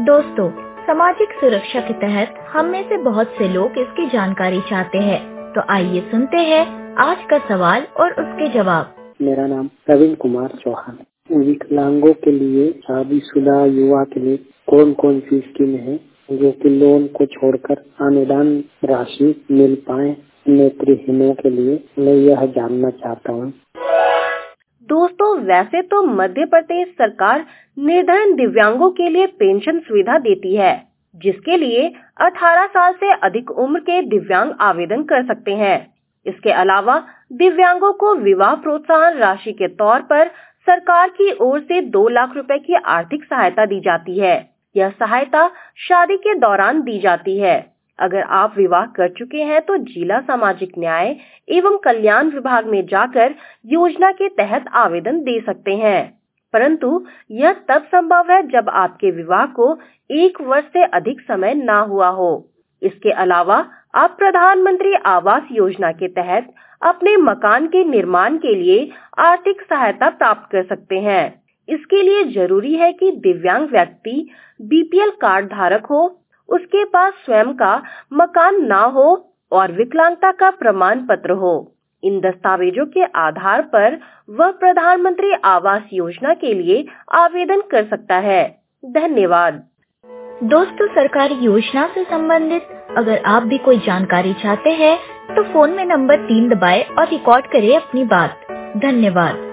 दोस्तों, सामाजिक सुरक्षा के तहत हम में से बहुत से लोग इसकी जानकारी चाहते हैं, तो आइए सुनते हैं आज का सवाल और उसके जवाब। मेरा नाम प्रवीण कुमार चौहान। विकलांगों के लिए, शादीशुदा युवा के लिए कौन कौन सी स्कीम है जो कि लोन को छोड़कर अनुदान राशि मिल पाए नेत्रहीनों के लिए, मैं यह जानना चाहता हूँ। दोस्तों, वैसे तो मध्य प्रदेश सरकार निर्धन दिव्यांगों के लिए पेंशन सुविधा देती है, जिसके लिए 18 साल से अधिक उम्र के दिव्यांग आवेदन कर सकते हैं। इसके अलावा दिव्यांगों को विवाह प्रोत्साहन राशि के तौर पर सरकार की ओर से 2 लाख रुपए की आर्थिक सहायता दी जाती है। यह सहायता शादी के दौरान दी जाती है। अगर आप विवाह कर चुके हैं तो जिला सामाजिक न्याय एवं कल्याण विभाग में जाकर योजना के तहत आवेदन दे सकते हैं, परंतु यह तब संभव है जब आपके विवाह को 1 वर्ष से अधिक समय ना हुआ हो। इसके अलावा आप प्रधानमंत्री आवास योजना के तहत अपने मकान के निर्माण के लिए आर्थिक सहायता प्राप्त कर सकते हैं। इसके लिए जरूरी है कि दिव्यांग व्यक्ति बीपीएल कार्ड धारक हो, उसके पास स्वयं का मकान ना हो और विकलांगता का प्रमाण पत्र हो। इन दस्तावेजों के आधार पर वह प्रधानमंत्री आवास योजना के लिए आवेदन कर सकता है। धन्यवाद। दोस्तों, सरकारी योजना से संबंधित अगर आप भी कोई जानकारी चाहते हैं तो फोन में नंबर 3 दबाएं और रिकॉर्ड करें अपनी बात। धन्यवाद।